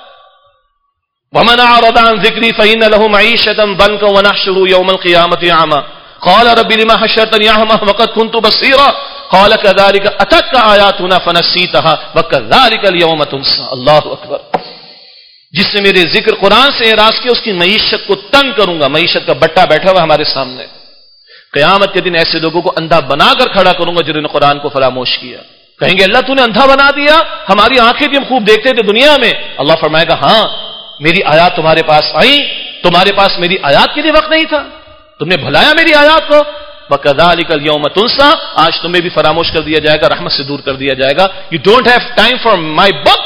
وَمَنْ أَعْرَضَ عَنْ ذِكْرِي فَإِنَّ لَهُ مَعِيشَةً ضَنكًا وَنَحْشُرُهُ يَوْمَ الْقِيَامَةِ أَعْمَى قَالَ رَبِّ لِمَ حَشَرْتَنِي أَعْمَى وَقَدْ كُنْتُ بَصِيرًا قَالَ كَذَلِكَ أَتَتْكَ آيَاتُنَا فَنَسِيتَهَا وَكَذَلِكَ الْيَوْمَ تُنسَى۔ اللہ اکبر، جس نے میرے ذکر قرآن سے اعراض کیا اس کی معیشت کو تنگ کروں گا۔ معیشت کا بٹا بیٹھا ہوا ہمارے سامنے، قیامت کے دن ایسے لوگوں کو اندھا بنا کر کھڑا کروں گا جنہوں نے قرآن کو فراموش کیا۔ کہیں گے اللہ تو نے اندھا بنا دیا، ہماری آنکھیں بھی ہم خوب دیکھتے تھے دنیا میں۔ اللہ فرمائے گا ہاں میری آیات تمہارے پاس آئی، تمہارے پاس میری آیات کے لیے وقت نہیں تھا، تم نے بھلایا میری آیات کو۔ وَكَذَلِكَ الْيَوْمَ تُنسَى، آج تمہیں بھی فراموش کر دیا جائے گا، رحمت سے دور کر دیا جائے گا۔ You don't have time for my book,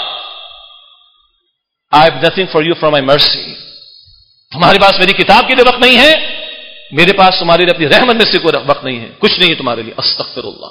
I have nothing for you from my mercy۔ تمہارے پاس میری کتاب کے لیے وقت نہیں ہے، میرے پاس تمہارے لیے اپنی رحمت میں سے کوئی وقت نہیں ہے، کچھ نہیں ہے تمہارے لیے۔ استغفر اللہ۔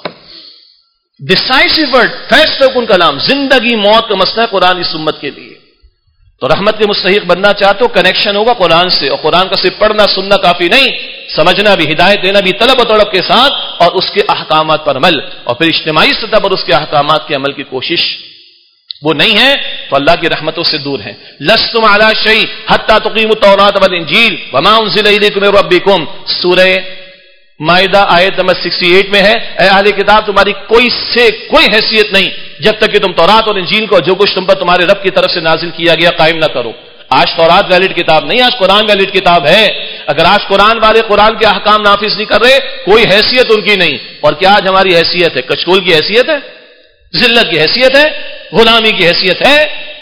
ڈیسائسو ورڈ، فیصلہ کن کلام، زندگی موت کا مسئلہ ہے قرآن اس امت کے لیے۔ تو رحمت کے مستحق بننا چاہتے ہو، کنیکشن ہوگا قرآن سے، اور قرآن کا صرف پڑھنا سننا کافی نہیں، سمجھنا بھی، ہدایت دینا بھی، طلب و طلب کے ساتھ، اور اس کے احکامات پر عمل، اور پھر اجتماعی سطح پر اس کے احکامات کے عمل کی کوشش۔ وہ نہیں ہے تو اللہ کی رحمتوں سے دور ہیں۔ لستم علی شیء حتی تقیموا التوراۃ والانجیل وما انزل الیکم من ربکم، سورہ مائدہ آیت نمبر 68 میں ہے، اے اہل کتاب تمہاری کوئی حیثیت نہیں جب تک کہ تم تورات اور انجیل کو جو کچھ تم پر تمہارے رب کی طرف سے نازل کیا گیا قائم نہ کرو۔ آج تورات ویلڈ کتاب نہیں، آج قرآن ویلڈ کتاب ہے۔ اگر آج قرآن والے قرآن کے احکام نافذ نہیں کر رہے، کوئی حیثیت ان کی نہیں۔ اور کیا آج ہماری حیثیت ہے؟ کچکول کی حیثیت ہے، ذلت کی حیثیت ہے، غلامی کی حیثیت ہے،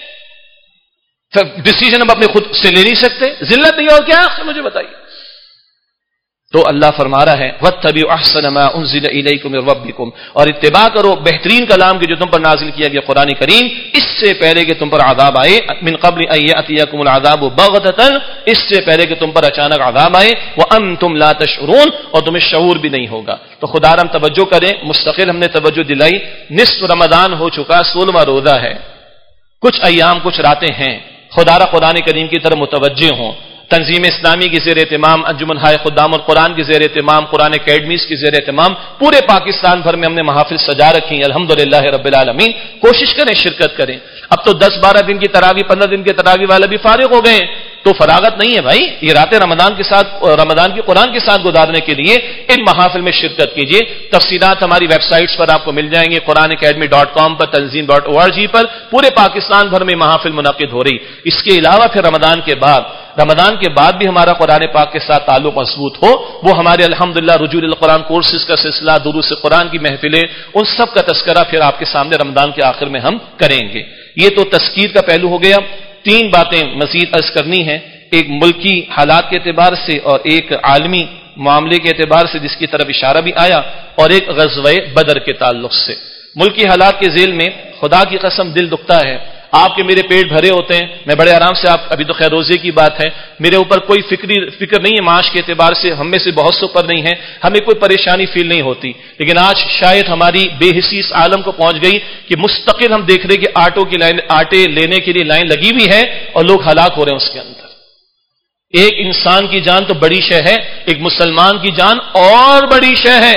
ڈیسیژن ہم اپنے خود سے لے نہیں سکتے، ذلت نہیں اور کیا؟ مجھے بتائیے۔ تو اللہ فرما رہا ہے وَاتَّبِعُوا أَحْسَنَ مَا أُنزِلَ إِلَيْكُم مِّن رَّبِّكُم، اور اتباع کرو بہترین کلام کی جو تم پر نازل کیا گیا قرآن کریم، اس سے پہلے کہ تم پر عذاب آئے، من قبل ان یأتیکم العذاب بغتۃ، اس سے پہلے کہ تم پر اچانک عذاب آئے، وانتم لا تشعرون، اور تمہیں شعور بھی نہیں ہوگا۔ تو خدا رحم توجہ کریں، مستقل ہم نے توجہ دلائی، نصف رمضان ہو چکا، 16واں روزہ ہے، کچھ ایام کچھ راتیں ہیں، خدا را قرآن کریم کی طرف متوجہ ہوں۔ تنظیم اسلامی کی زیر اہتمام، انجمن ہائے خدام القرآن کی زیر اہتمام، قرآن اکیڈمیز کی زیر اہتمام، پورے پاکستان بھر میں ہم نے محافل سجا رکھی ہیں، الحمدللہ رب العالمین۔ کوشش کریں، شرکت کریں۔ اب تو 10-12 دن کی تراویح، 15 دن کے تراویح والے بھی فارغ ہو گئے، تو فراغت نہیں ہے بھائی، یہ راتیں رمضان کی قرآن کے ساتھ گزارنے کے لیے ان محافل میں شرکت کیجیے۔ تفصیلات ہماری ویب سائٹس پر آپ کو مل جائیں گے، قرآنacademy.com پر، تنظیم.org پر، پورے پاکستان بھر میں محافل منعقد ہو رہی۔ اس کے علاوہ پھر رمضان کے بعد بھی ہمارا قرآن پاک کے ساتھ تعلق مضبوط ہو، وہ ہمارے الحمدللہ رجوع القرآن کورسز کا سلسلہ، دروس قرآن کی محفلیں، ان سب کا تذکرہ پھر آپ کے سامنے رمضان کے آخر میں ہم کریں گے۔ یہ تو تذکیر کا پہلو ہو گیا۔ 3 باتیں مزید عرض کرنی ہیں، ایک ملکی حالات کے اعتبار سے اور ایک عالمی معاملے کے اعتبار سے جس کی طرف اشارہ بھی آیا، اور ایک غزوہ بدر کے تعلق سے۔ ملکی حالات کے ذیل میں خدا کی قسم دل دکھتا ہے، آپ کے میرے پیٹ بھرے ہوتے ہیں، میں بڑے آرام سے، آپ ابھی تو خیر روزے کی بات ہے، میرے اوپر کوئی فکر نہیں ہے، معاش کے اعتبار سے ہم میں سے بہت سے اوپر نہیں ہے، ہمیں کوئی پریشانی فیل نہیں ہوتی، لیکن آج شاید ہماری بے حسی اس عالم کو پہنچ گئی کہ مستقل ہم دیکھ رہے کہ آٹے لینے کے لیے لائن لگی ہوئی ہے اور لوگ ہلاک ہو رہے ہیں اس کے اندر۔ ایک انسان کی جان تو بڑی شے ہے، ایک مسلمان کی جان اور بڑی شے ہے۔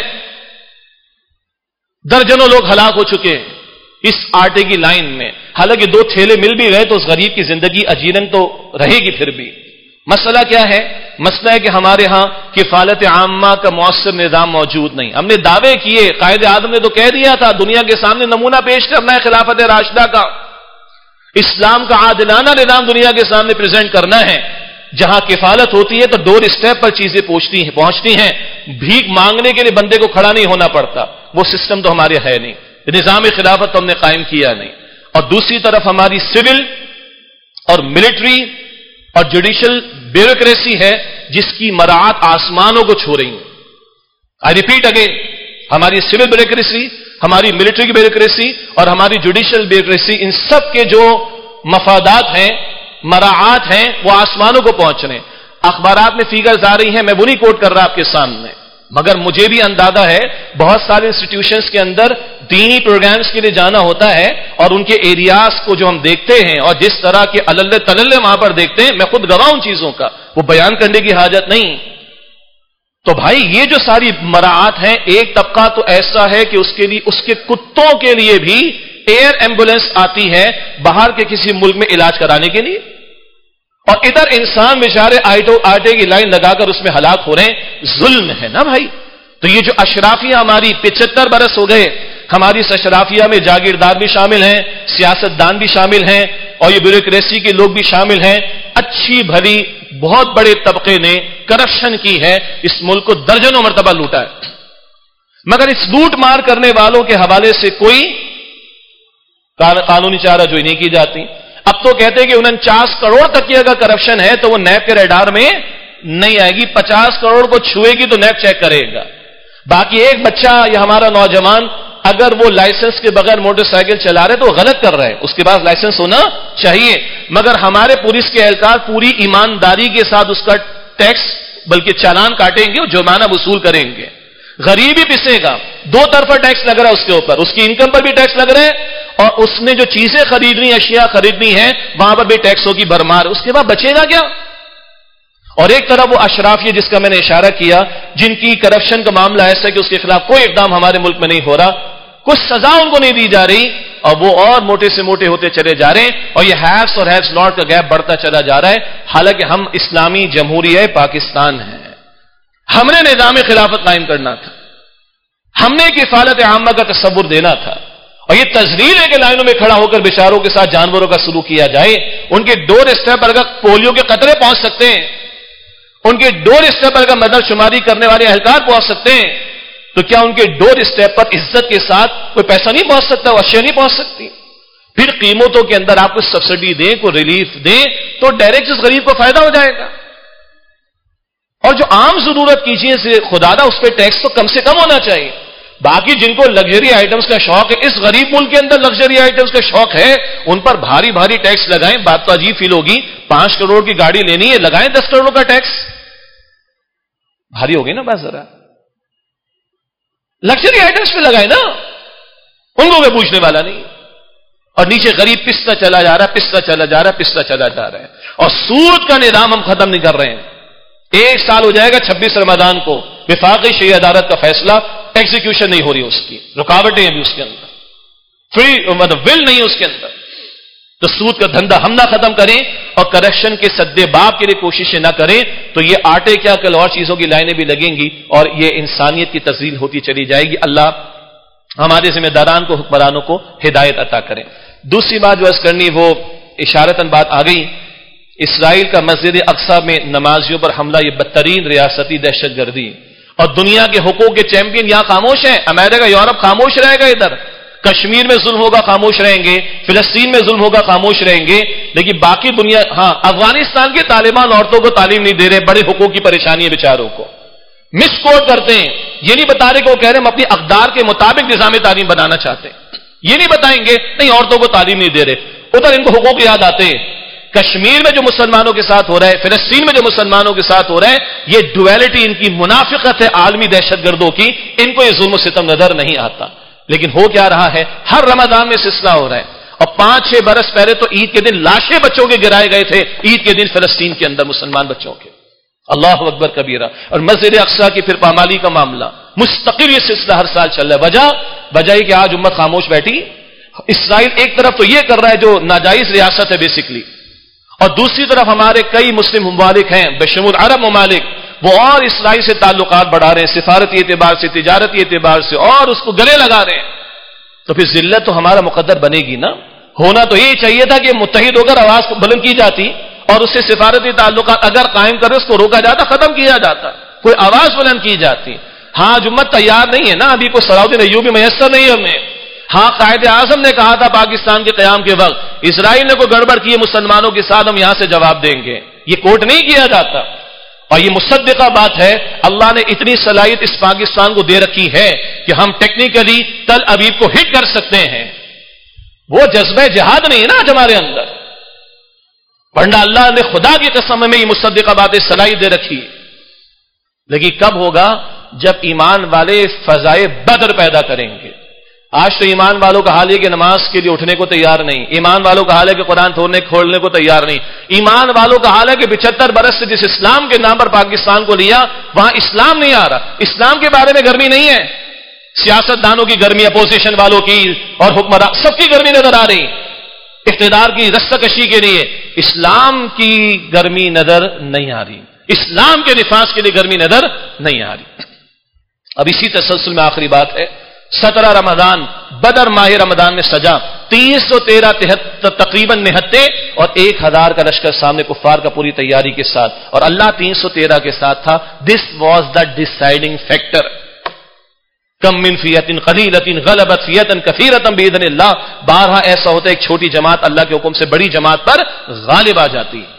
درجنوں لوگ ہلاک ہو چکے ہیں اس آٹے کی لائن میں، حالانکہ 2 تھیلے مل بھی گئے تو اس غریب کی زندگی اجیرن تو رہے گی پھر بھی۔ مسئلہ کیا ہے؟ مسئلہ ہے کہ ہمارے ہاں کفالت عامہ کا مؤثر نظام موجود نہیں۔ ہم نے دعوے کیے، قائد اعظم نے تو کہہ دیا تھا دنیا کے سامنے نمونہ پیش کرنا ہے خلافت راشدہ کا، اسلام کا عادلانہ نظام دنیا کے سامنے پریزنٹ کرنا ہے، جہاں کفالت ہوتی ہے تو ڈور اسٹیپ پر چیزیں پہنچتی ہیں، بھیک مانگنے کے لیے بندے کو کھڑا نہیں ہونا پڑتا، وہ سسٹم تو ہمارے ہے نہیں، نظام خلافت تو ہم نے قائم کیا نہیں. اور دوسری طرف ہماری سول اور ملٹری اور جوڈیشل بیوروکریسی ہے جس کی مراعات آسمانوں کو چھو رہی ہیں. آئی ریپیٹ اگین، ہماری سول بیوروکریسی، ہماری ملٹری کی بیوروکریسی اور ہماری جوڈیشل بیوروکریسی، ان سب کے جو مفادات ہیں، مراعات ہیں، وہ آسمانوں کو پہنچ رہے ہیں. اخبارات میں فیگرز آ رہی ہیں، میں وہ نہیں کوٹ کر رہا آپ کے سامنے، مگر مجھے بھی اندازہ ہے بہت سارے انسٹیٹیوشنز کے اندر دینی پروگرامز کے لیے جانا ہوتا ہے اور ان کے ایریاز کو جو ہم دیکھتے ہیں اور جس طرح کے اللے تللے وہاں پر دیکھتے ہیں، میں خود گواہ ہوں چیزوں کا، وہ بیان کرنے کی حاجت نہیں. تو بھائی یہ جو ساری مراعات ہیں، ایک طبقہ تو ایسا ہے کہ اس کے لیے، اس کے کتوں کے لیے بھی ایئر ایمبولینس آتی ہے باہر کے کسی ملک میں علاج کرانے کے لیے، اور ادھر انسان بیچارے آٹے کی لائن لگا کر اس میں ہلاک ہو رہے ہیں. ظلم ہے نا بھائی. تو یہ جو اشرافیہ ہماری 75 برس ہو گئے، ہماری اس اشرافیہ میں جاگیردار بھی شامل ہیں، سیاستدان بھی شامل ہیں، اور یہ بیوروکریسی کے لوگ بھی شامل ہیں. اچھی بھلی بہت بڑے طبقے نے کرپشن کی ہے، اس ملک کو درجنوں مرتبہ لوٹا ہے، مگر اس لوٹ مار کرنے والوں کے حوالے سے کوئی قانونی چارہ جوئی نہیں کی جاتی. اب تو کہتے ہیں کہ 49 کروڑ تک کی اگر کرپشن ہے تو وہ نیب کے ریڈار میں نہیں آئے گی، 50 کروڑ کو چھوئے گی تو نیب چیک کرے گا. باقی ایک بچہ یا ہمارا نوجوان اگر وہ لائسنس کے بغیر موٹر سائیکل چلا رہے تو وہ غلط کر رہے ہیں، اس کے پاس لائسنس ہونا چاہیے. مگر ہمارے پولیس کے اہلکار پوری ایمانداری کے ساتھ اس کا ٹیکس بلکہ چالان کاٹیں گے، جرمانہ وصول کریں گے. غریب ہی پسے گا، دو طرفہ ٹیکس لگ رہا ہے اس کے اوپر، اس کی انکم پر بھی ٹیکس لگ رہا ہے اور اس نے جو چیزیں خریدنی، اشیاء خریدنی ہیں وہاں پر بھی ٹیکس ہوگی بھرمار. اس کے بعد بچے گا کیا؟ اور ایک طرف وہ اشراف یہ جس کا میں نے اشارہ کیا، جن کی کرپشن کا معاملہ ایسا ہے کہ اس کے خلاف کوئی اقدام ہمارے ملک میں نہیں ہو رہا، کچھ سزا ان کو نہیں دی جا رہی، اور وہ اور موٹے سے موٹے ہوتے چلے جا رہے ہیں، اور یہ ہیوز اور ہیوز ناٹ کا گیپ بڑھتا چلا جا رہا ہے. حالانکہ ہم اسلامی جمہوریہ پاکستان ہیں، ہم نے نظام خلافت قائم کرنا تھا، ہم نے کفالت عامہ کا تصور دینا تھا. اور یہ تذلیل ہے کہ لائنوں میں کھڑا ہو کر بیچاروں کے ساتھ جانوروں کا سلوک کیا جائے. ان کے ڈور اسٹیپ پر اگر پولیو کے قطرے پہنچ سکتے ہیں، ان کے ڈور اسٹیپ پر اگر مدد شماری کرنے والے اہلکار پہنچ سکتے ہیں، تو کیا ان کے ڈور اسٹیپ پر عزت کے ساتھ کوئی پیسہ نہیں پہنچ سکتا، وہ اشیاء نہیں پہنچ سکتی؟ پھر قیمتوں کے اندر آپ کو سبسڈی دیں، کوئی ریلیف دیں تو ڈائریکٹ اس غریب کو فائدہ ہو جائے گا. اور جو عام ضرورت کی چیزیں خدا نہ، اس پہ ٹیکس تو کم سے کم ہونا چاہیے. باقی جن کو لگژری آئٹمز کا شوق ہے، اس غریب ملک کے اندر لگژری آئٹمز کا شوق ہے، ان پر بھاری بھاری ٹیکس لگائیں. بات تو عجیب فیل ہوگی، 5 کروڑ کی گاڑی لینی ہے، لگائیں 10 کروڑ کا ٹیکس. بھاری ہوگی نا بات ذرا. لگژری آئٹمز پہ لگائیں نا، ان کو کوئی پوچھنے والا نہیں. اور نیچے غریب پستا چلا جا رہا ہے، پستا چلا جا رہا ہے، پستا چلا جا رہا ہے. اور سود کا نظام ہم ختم نہیں کر رہے ہیں. 1 سال ہو جائے گا 26 رمضان کو، وفاقی شرعی عدالت کا فیصلہ، ایگزیکیوشن نہیں ہو رہی اس کی، رکاوٹیں ابھی اس کے اندر، مطلب ول نہیں اس کے اندر. تو سود کا دھندا ہم نہ ختم کریں اور کرپشن کے سدے باب کے لیے کوششیں نہ کریں تو یہ آٹے کیا کل اور چیزوں کی لائنیں بھی لگیں گی اور یہ انسانیت کی تذلیل ہوتی چلی جائے گی. اللہ ہمارے ذمہ داران کو، حکمرانوں کو ہدایت عطا کریں. دوسری بات جو عرض کرنی، وہ اشارتاً بات آ گئی، اسرائیل کا مسجد اقصی میں نمازیوں پر حملہ، یہ بدترین ریاستی دہشت گردی. اور دنیا کے حقوق کے چیمپئن یہاں خاموش ہیں. امریکہ، یورپ خاموش رہے گا، ادھر کشمیر میں ظلم ہوگا خاموش رہیں گے، فلسطین میں ظلم ہوگا خاموش رہیں گے، لیکن باقی دنیا، ہاں افغانستان کے طالبان عورتوں کو تعلیم نہیں دے رہے، بڑے حقوق کی پریشانی ہے بیچاروں کو، مس کوٹ کرتے ہیں. یہ نہیں بتا رہے کہ وہ کہہ رہے ہیں ہم اپنی اقدار کے مطابق نظام تعلیم بنانا چاہتے ہیں، یہ نہیں بتائیں گے نہیں عورتوں کو تعلیم نہیں دے رہے، ادھر ان کو حقوق یاد آتے ہیں. کشمیر میں جو مسلمانوں کے ساتھ ہو رہا ہے، فلسطین میں جو مسلمانوں کے ساتھ ہو رہا ہے، یہ ڈویلٹی ان کی منافقت ہے عالمی دہشت گردوں کی. ان کو یہ ظلم و ستم نظر نہیں آتا. لیکن ہو کیا رہا ہے، ہر رمضان میں سلسلہ ہو رہا ہے. اور 5-6 برس پہلے تو عید کے دن لاشیں بچوں کے گرائے گئے تھے، عید کے دن فلسطین کے اندر مسلمان بچوں کے. اللہ اکبر کبیرہ. اور مسجد اقصی کی پھر پامالی کا معاملہ، مستقل یہ سلسلہ ہر سال چل رہا ہے. وجہ کہ آج امت خاموش بیٹھی. اسرائیل ایک طرف تو یہ کر رہا ہے جو ناجائز ریاست ہے بیسیکلی، اور دوسری طرف ہمارے کئی مسلم ممالک ہیں بشمول عرب ممالک، وہ اور اسرائیل سے تعلقات بڑھا رہے ہیں، سفارتی اعتبار سے، تجارتی اعتبار سے، اور اس کو گلے لگا رہے ہیں. تو پھر ذلت تو ہمارا مقدر بنے گی نا. ہونا تو یہی چاہیے تھا کہ متحد ہو کر آواز بلند کی جاتی اور اس سے سفارتی تعلقات اگر قائم کرے اس کو روکا جاتا، ختم کیا جاتا، کوئی آواز بلند کی جاتی. ہاں جمت تیار نہیں ہے نا، ابھی کوئی صلاح الدین ایوبی میسر نہیں ہے ہمیں. ہاں قائد اعظم نے کہا تھا پاکستان کے قیام کے وقت اسرائیل نے کوئی گڑبڑ کی ہے مسلمانوں کے ساتھ، ہم یہاں سے جواب دیں گے. یہ کوٹ نہیں کیا جاتا. اور یہ مصدقہ بات ہے، اللہ نے اتنی صلاحیت اس پاکستان کو دے رکھی ہے کہ ہم ٹیکنیکلی تل ابیب کو ہٹ کر سکتے ہیں. وہ جذبہ جہاد نہیں ہے نا آج ہمارے اندر، ورنہ اللہ نے خدا کی قسم میں یہ مصدقہ باتیں صلاحیت دے رکھی. لیکن کب ہوگا؟ جب ایمان والے فضائے بدر پیدا کریں گے. آج تو ایمان والوں کا حال ہے کہ نماز کے لیے اٹھنے کو تیار نہیں، ایمان والوں کا حال ہے کہ قرآن کھولنے کو تیار نہیں، ایمان والوں کا حال ہے کہ 75 برس سے جس اسلام کے نام پر پاکستان کو لیا وہاں اسلام نہیں آ رہا. اسلام کے بارے میں گرمی نہیں ہے، سیاست دانوں کی گرمی، اپوزیشن والوں کی اور حکمران سب کی گرمی نظر آ رہی. اقتدار کی رسہ کشی کے لیے اسلام کی گرمی نظر نہیں آ رہی، اسلام کے نفاذ کے لیے گرمی نظر نہیں آ رہی. اب اسی تسلسل میں آخری بات ہے، 17 رمضان بدر ماہ رمضان میں سجا، 313 تقریباً نہتے اور 1000 کا لشکر سامنے کفار کا پوری تیاری کے ساتھ، اور اللہ 313 کے ساتھ تھا. This was the ڈیسائیڈنگ factor. کم من فیۃ قلیلۃ غلبت فیۃ کثیرۃ باذن اللہ. بارہا ایسا ہوتا ہے ایک چھوٹی جماعت اللہ کے حکم سے بڑی جماعت پر غالب آ جاتی ہے.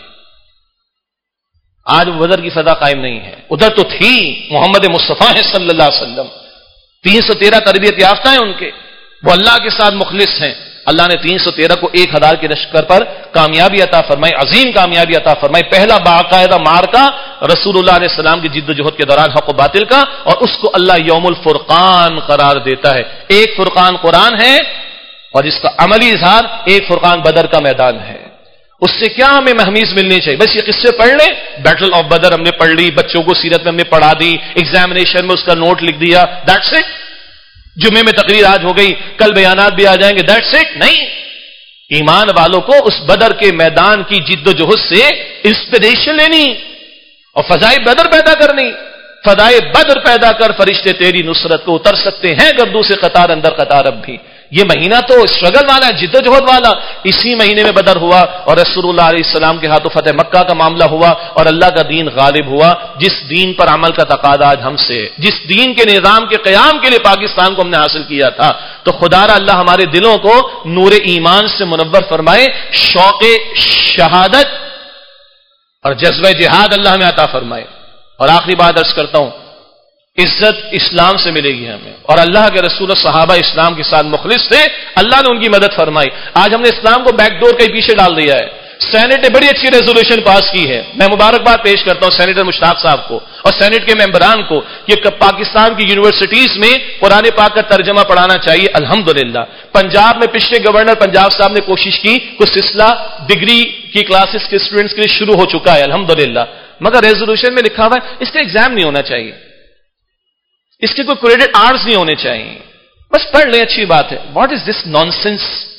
آج بدر کی فضا قائم نہیں ہے، ادھر تو تھی محمد مصطفیٰ صلی اللہ علیہ وسلم. 313 تربیت یافتہ ہیں ان کے، وہ اللہ کے ساتھ مخلص ہیں. اللہ نے 313 کو 1000 کے لشکر پر کامیابی عطا فرمائی، عظیم کامیابی عطا فرمائی. پہلا باقاعدہ مارکا رسول اللہ علیہ السلام کی جد و جہد کے دوران حق و باطل کا، اور اس کو اللہ یوم الفرقان قرار دیتا ہے. ایک فرقان قرآن ہے اور جس کا عملی اظہار ایک فرقان بدر کا میدان ہے. اس سے کیا ہمیں محمیز ملنی چاہیے؟ بس یہ قصے پڑھ لیں، بیٹل آف بدر ہم نے پڑھ لی، بچوں کو سیرت میں ہم نے پڑھا دی، ایگزامینیشن میں اس کا نوٹ لکھ دیا، دیٹس اٹ. جمعے میں تقریر آج ہو گئی، کل بیانات بھی آ جائیں گے، دیٹس اٹ. نہیں، ایمان والوں کو اس بدر کے میدان کی جد و جہد سے انسپریشن لینی اور فضائے بدر پیدا کرنی. فضائے بدر پیدا کر فرشتے تیری نصرت کو اتر سکتے ہیں گردوں سے قطار اندر قطار. اب بھی یہ مہینہ تو اسٹرگل والا ہے، جد و جہد والا. اسی مہینے میں بدر ہوا اور رسول اللہ علیہ السلام کے ہاتھوں فتح مکہ کا معاملہ ہوا اور اللہ کا دین غالب ہوا. جس دین پر عمل کا تقاضا آج ہم سے، جس دین کے نظام کے قیام کے لیے پاکستان کو ہم نے حاصل کیا تھا، تو خدا را اللہ ہمارے دلوں کو نور ایمان سے منور فرمائے، شوق شہادت اور جذبہ جہاد اللہ ہمیں عطا فرمائے. اور آخری بات عرض کرتا ہوں، عزت اسلام سے ملے گی ہمیں، اور اللہ کے رسول صحابہ اسلام کے ساتھ مخلص تھے، اللہ نے ان کی مدد فرمائی. آج ہم نے اسلام کو بیک ڈور کے پیچھے ڈال دیا ہے. سینٹ نے بڑی اچھی ریزولوشن پاس کی ہے، میں مبارکباد پیش کرتا ہوں سینیٹر مشتاق صاحب کو اور سینٹ کے ممبران کو کہ پاکستان کی یونیورسٹیز میں قرآن پاک کا ترجمہ پڑھانا چاہیے. الحمدللہ پنجاب میں پچھلے گورنر پنجاب صاحب نے کوشش کی، کچھ سلسلہ ڈگری کی کلاسز کے اسٹوڈنٹس کے لیے شروع ہو چکا ہے الحمدللہ، مگر ریزولوشن میں لکھا ہوا ہے اس کا ایگزام نہیں ہونا چاہیے، اس کے کوئی کریڈٹ آرٹس نہیں ہونے چاہیے. بس پڑھ لیں، اچھی بات ہے. What is this nonsense?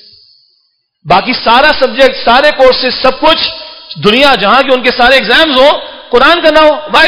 باقی سارا سبجیکٹ، سارے کورسز، سب کچھ دنیا جہاں کے ان کے سارے ایگزامز ہو، قرآن کا نہ ہو. وائی؟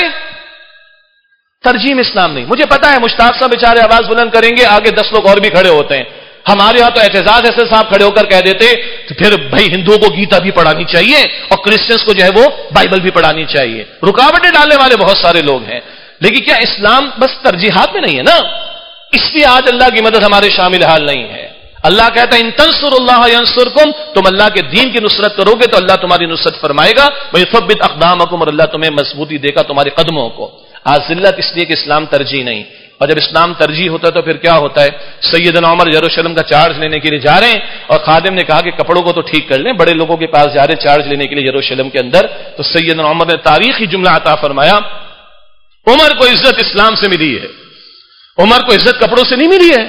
ترجیم اسلام نہیں. مجھے پتا ہے مشتاق صاحب بیچارے آواز بلند کریں گے، آگے 10 لوگ اور بھی کھڑے ہوتے ہیں. ہمارے ہاں تو اعتزاز ایسے صاحب کھڑے ہو کر کہہ دیتے تو پھر بھائی ہندوؤں کو گیتا بھی پڑھانی چاہیے اور کرسچنس کو جو ہے وہ بائبل بھی پڑھانی چاہیے. رکاوٹیں ڈالنے والے بہت سارے لوگ ہیں، لیکن کیا اسلام بس ترجیحات میں نہیں ہے نا؟ اس لیے آج اللہ کی مدد ہمارے شامل حال نہیں ہے. اللہ کہتا ہے ان تنصر اللہ ینصرکم، تم اللہ کے دین کی نصرت کرو گے تو اللہ تمہاری نصرت فرمائے گا. ویثبت اقدامکم، اور اللہ تمہیں مضبوطی دے گا تمہارے قدموں کو. آج ذلت اس لیے کہ اسلام ترجیح نہیں، اور جب اسلام ترجیح ہوتا ہے تو پھر کیا ہوتا ہے؟ سیدنا عمر یروشلم کا چارج لینے کے لیے جا رہے ہیں اور خادم نے کہا کہ کپڑوں کو تو ٹھیک کر لیں، بڑے لوگوں کے پاس جا رہے ہیں چارج لینے کے لیے یروشلم کے اندر. تو سیدنا عمر نے تاریخی جملہ عطا فرمایا، عمر کو عزت اسلام سے ملی ہے، عمر کو عزت کپڑوں سے نہیں ملی ہے.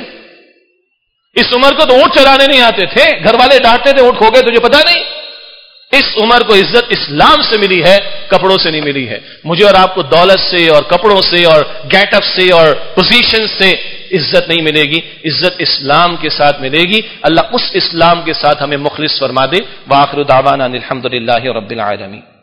اس عمر کو تو اونٹ چرانے نہیں آتے تھے، گھر والے ڈانٹتے تھے اونٹ کھو گئے تجھے پتا نہیں. اس عمر کو عزت اسلام سے ملی ہے، کپڑوں سے نہیں ملی ہے. مجھے اور آپ کو دولت سے اور کپڑوں سے اور گیٹ اپ سے اور پوزیشن سے عزت نہیں ملے گی، عزت اسلام کے ساتھ ملے گی. اللہ اس اسلام کے ساتھ ہمیں مخلص فرما دے. وآخر دعوانا الحمدللہ رب العالمین.